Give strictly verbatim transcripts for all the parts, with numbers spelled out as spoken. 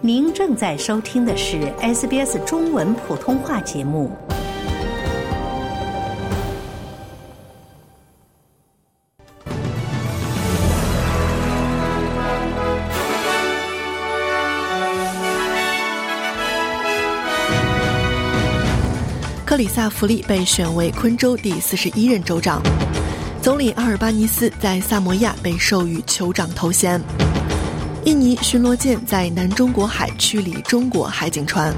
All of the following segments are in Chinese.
您正在收听的是 S B S 中文普通话节目。 克里萨弗利被选为昆州第四十一任州长，总理阿尔巴尼斯在萨摩亚被授予酋长头衔，印尼巡逻舰在南中国海驱离中国海警船。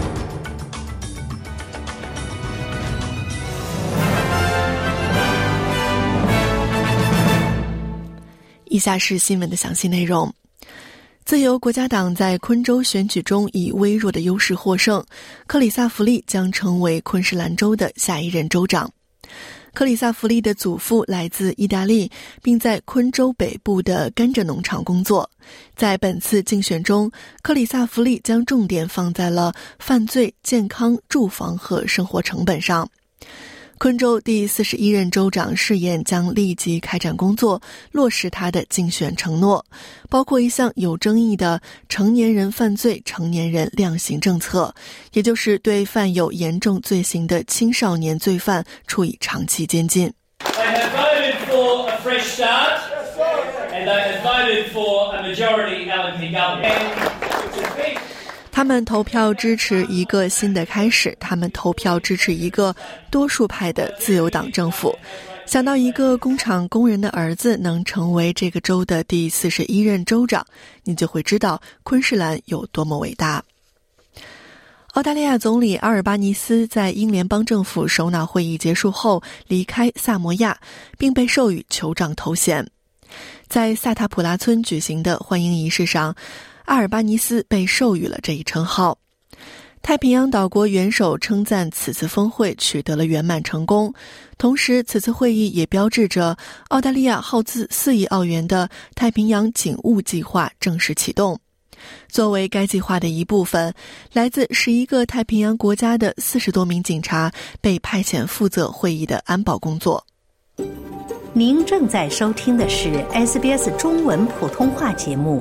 以下是新闻的详细内容。自由国家党在昆州选举中以微弱的优势获胜，克里萨弗利将成为昆士兰州的下一任州长。克里萨弗利的祖父来自意大利，并在昆州北部的甘蔗农场工作。在本次竞选中，克里萨弗利将重点放在了犯罪、健康、住房和生活成本上。昆州第四十一任州长誓言将立即开展工作，落实他的竞选承诺，包括一项有争议的成年人犯罪成年人量刑政策，也就是对犯有严重罪行的青少年罪犯处以长期监禁。 They have voted for a fresh start, and they have voted for a majority L N P government. 他们投票支持一个新的开始，他们投票支持一个多数派的自由党政府。想到一个工厂工人的儿子能成为这个州的第四十一任州长，你就会知道昆士兰有多么伟大。澳大利亚总理阿尔巴尼斯在英联邦政府首脑会议结束后离开萨摩亚，并被授予酋长头衔。在萨塔普拉村举行的欢迎仪式上，阿尔巴尼斯被授予了这一称号。太平洋岛国元首称赞此次峰会取得了圆满成功，同时此次会议也标志着澳大利亚耗资四亿澳元的太平洋警务计划正式启动。作为该计划的一部分，来自十一个太平洋国家的四十多名警察被派遣负责会议的安保工作。 您正在收听的是 S B S 中文普通话节目。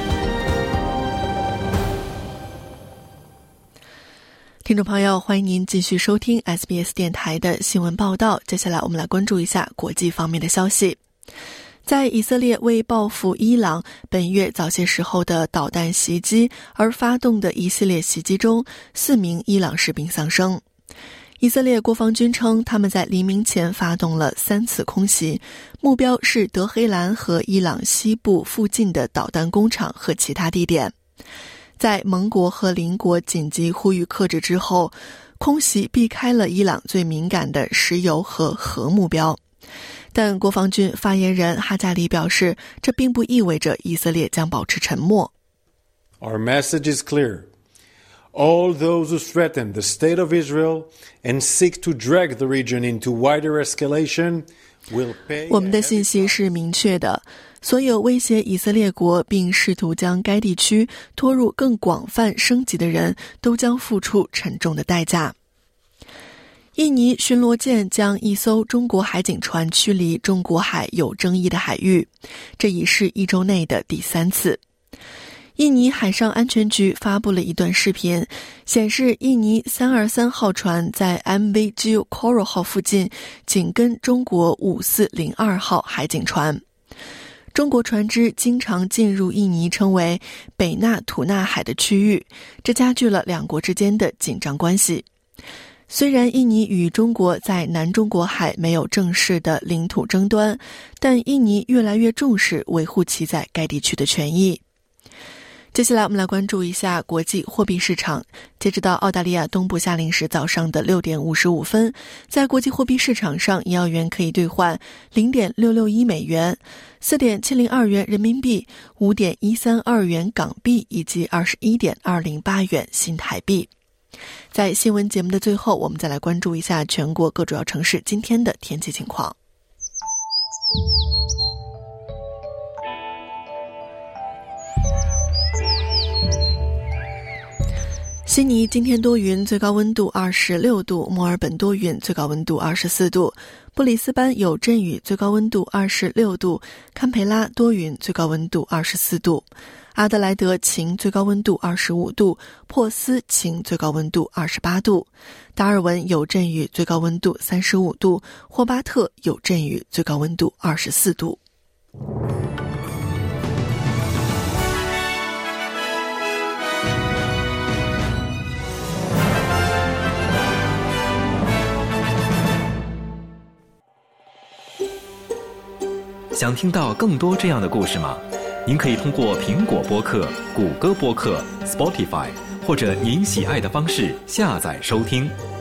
听众朋友，欢迎您继续收听 S B S 电台的新闻报道。接下来我们来关注一下国际方面的消息。在以色列为报复伊朗本月早些时候的导弹袭击而发动的一系列袭击中，四名伊朗士兵丧生。以色列国防军称，他们在黎明前发动了三次空袭，目标是德黑兰和伊朗西部附近的导弹工厂和其他地点。在盟国和邻国紧急呼吁克制之后，空袭避开了伊朗最敏感的石油和核目标。但国防军发言人哈加里表示，这并不意味着以色列将保持沉默。 Our message is clear. All those who threaten the state of Israel and seek to drag the region into wider escalation will pay. 我们的信息是明确的，所有威胁以色列国并试图将该地区拖入更广泛升级的人都将付出沉重的代价。印尼巡逻舰将一艘中国海警船驱离中国海有争议的海域，这已是一周内的第三次。印尼海上安全局发布了一段视频，显示印尼三二三号船在 M V G Coral 号附近紧跟中国五四零二号海警船。中国船只经常进入印尼称为北纳土纳海的区域，这加剧了两国之间的紧张关系。虽然印尼与中国在南中国海没有正式的领土争端，但印尼越来越重视维护其在该地区的权益。接下来我们来关注一下国际货币市场。截止到澳大利亚东部夏令时早上的六点五十五分，在国际货币市场上，一澳元可以兑换 零点六六一美元、四点七零二元人民币、五点一三二元港币以及二十一点二零八元新台币。在新闻节目的最后，我们再来关注一下全国各主要城市今天的天气情况。悉尼今天多云，最高温度二十六度；墨尔本多云，最高温度二十四度；布里斯班有阵雨，最高温度二十六度；堪培拉多云，最高温度二十四度； 阿德莱德晴，最高温度二十五度；珀斯晴，最高温度二十八度；达尔文有阵雨，最高温度三十五度；霍巴特有阵雨，最高温度二十四度。 想听到更多这样的故事吗？您可以通过苹果播客、谷歌播客、Spotify 或者您喜爱的方式下载收听。